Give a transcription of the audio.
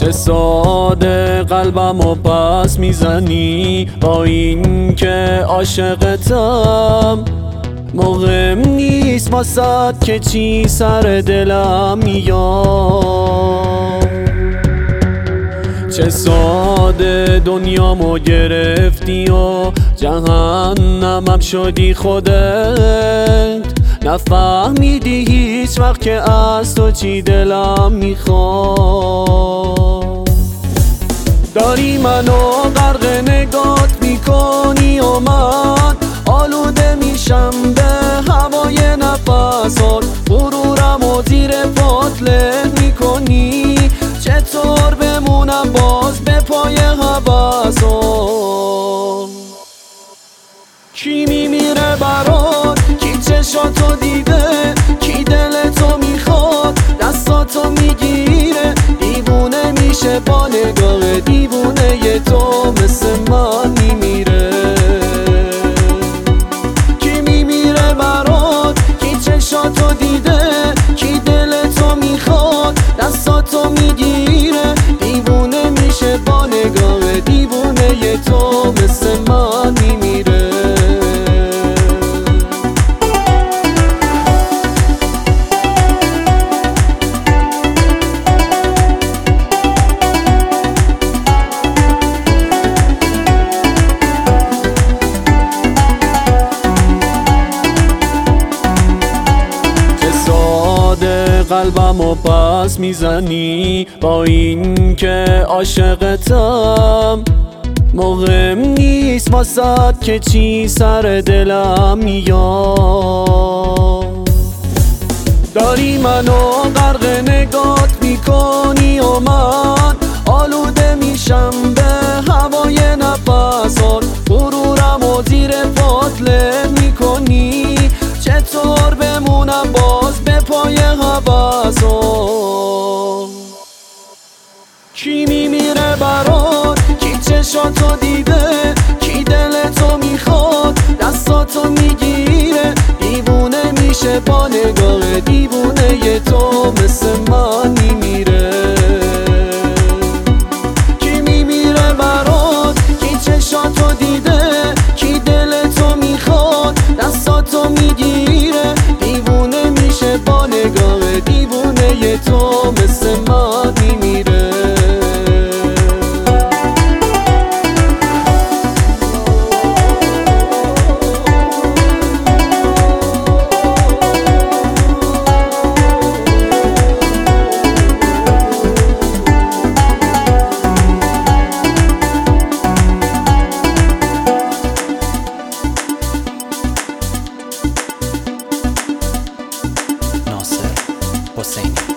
چه ساده قلبمو پس میزنی با این که عاشقتم. مهم نیست واسد که چی سر دلم میاد. چه ساده دنیامو گرفتی و جهنمم شدی خودت. نفهمیدی هیچ وقت که از تو چی دلم میخواد. داری منو غرق نگات میکنی و من آلوده میشم به هوای نفسات. غرورم و زیر پات له میکنی، چطور بمونم باز به پای هوسات. کی میمیره برات، کی چشاتو دیده، کی دلتو میخواد دستاتو میگیره. دیوونه میشه با نگاه دیوونه تو، مثل من میمیره. کی میمیره برات، کی چشاتو دیده، کی دلتو میخواد دستاتو میگیره. دیوونه میشه با نگاه دیوونه تو، مثل من میمیره. قلبمو پس میزنی با این که عاشقتم. مهم نیست واسد که چی سر دلم میاد. داری منو غرق نگات میکنی و من آلوده میشم به هوای نفسات. غرورم و زیر پات له میکنی، چطور بمونم باز به پای هوسات. کی میمیره برات، کی چشاتو دیده، کی دلتو میخواد دستاتو میگیره. دیوونه میشه با نگاه دیوونه تو، مثل من میمیره. کی میمیره برات، کی چشاتو دیده، کی دلتو میخواد دستاتو میگیره. دیوونه میشه با نگاه دیوونه تو، مثل من میمیره. ناصر حسینی